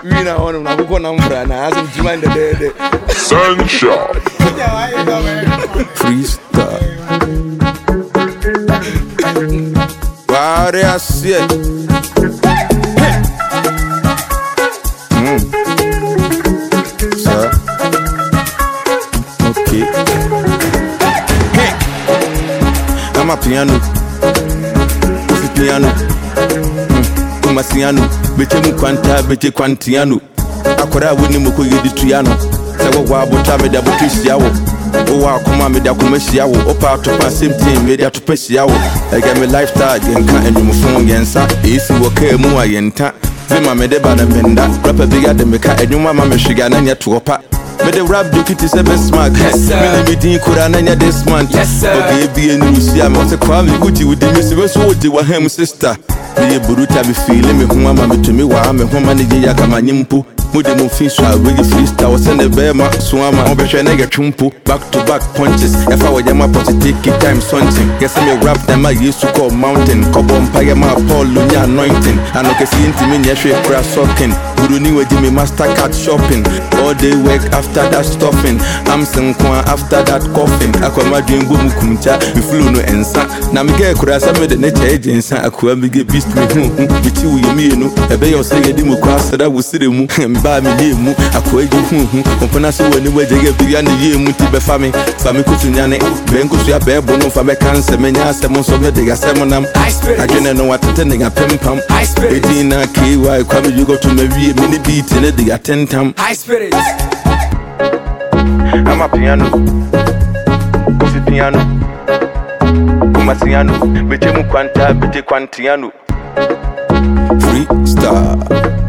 winner on na buko na mbra na aso jima in the day. Sunshine. Freestyle. Wow, they are shit. Sir. Okay. Hey. I'm a piano. Piano. Kumasiano. Bete mu kwanta, bete kwantiano. Akora woni moko yedi tuyano. Sawo wa bota me da botisia wo. O wa kuma me da kumashia wo. Opa to pa same thing me da to pesia wo. I get me lifestyle genka enum fon yensa. Esi wo ka mu ayenta. Zima me de ba na menda. Rapper bigger than me ka enum ma me shiga na nya to opa. Me the rap do kitty seven smart. Yes sir. Me din kura na nya this month. Yes sir. Okay be enu sia me se kwa me guti with the me so wo di wa hem sister. Me buruta be feeling me huma ma me to me wa me huma ne ya kama nyimpu. Mude mu fi so awegi freestyle send the bema so ama obehwe na getwumpo back to back punches if I were my take time something guess me rap them I used to call mountain kobo empire my Paul nya anointing and okay see intimi nya hwe crash soaking guru ni waji me master card shopping all day work after that stuffing I'm sinkwa after that coughing akwa dream go mu kumcha me flow no ensa na me get kura sa me de na change ensa akwa me get beast me biti wo yemi enu ebe yo say yedi mu kwa sada wo sire mu ba mi ye mu akwaji opona se woni wajege bia ne ye mu ti be fa me kutunyane ben kusu ya be bono fa be kanse menya asem so me de gasem nam adwene no watete ne pempam edina ki why kwa me you go to me wie me ne beat ne de atentam high spirit I'm a piano coffee piano kumasiano bete mu kwanta bete kwantiano freestyle